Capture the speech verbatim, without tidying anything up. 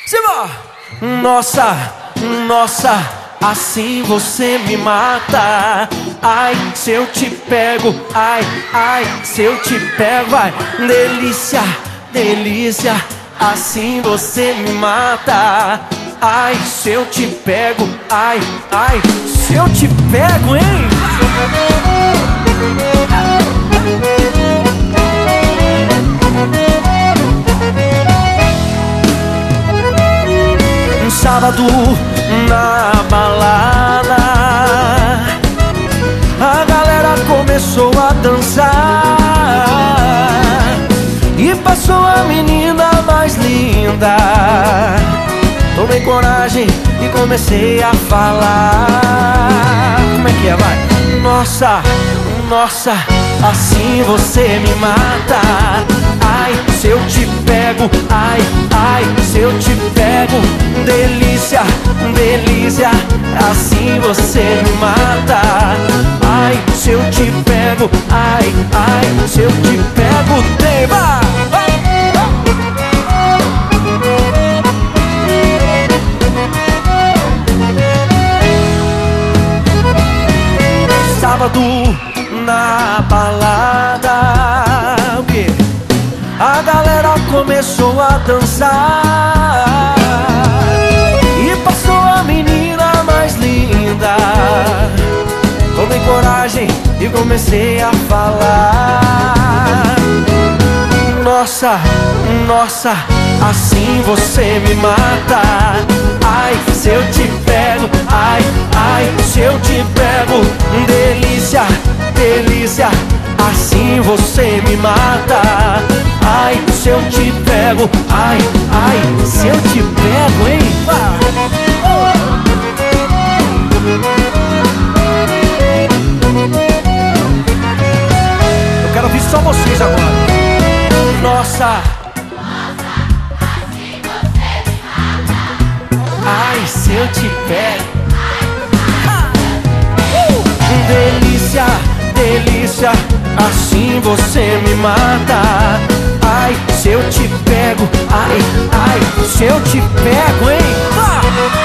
Simba! Nossa, nossa, assim você me mata. Ai, se eu te pego, ai, ai, se eu te pego, vai. Delícia, delícia, assim você me mata. Ai, se eu te pego, ai, ai, se eu te pego, hein? Um sábado na balada, a galera começou a dançar e passou a menina mais linda. Tomei coragem e comecei a falar. Como é que é, vai? Nossa, nossa, assim você me mata. Ai, se eu te pego, ai, ai, se eu te pego. Delícia, delícia, assim você me mata. Ai, se eu te pego, ai, ai, se eu te pego. Tem, vai! Sábado na balada, o quê? A galera começou a dançar e passou a menina mais linda. Tomei coragem e comecei a falar. Nossa, nossa, assim você me mata. Ai, se eu te pego, ai, ai, se eu te pego. Delícia, delícia, assim você me mata. Ai, se eu te pego, ai, ai, se eu te pego, hein? Eu quero ouvir só vocês agora. Nossa, assim você me mata. ai, se eu te pego. Delícia, delícia, assim você me mata. Ai, se eu te pego, ai, ai, se eu te pego, hein? Ah!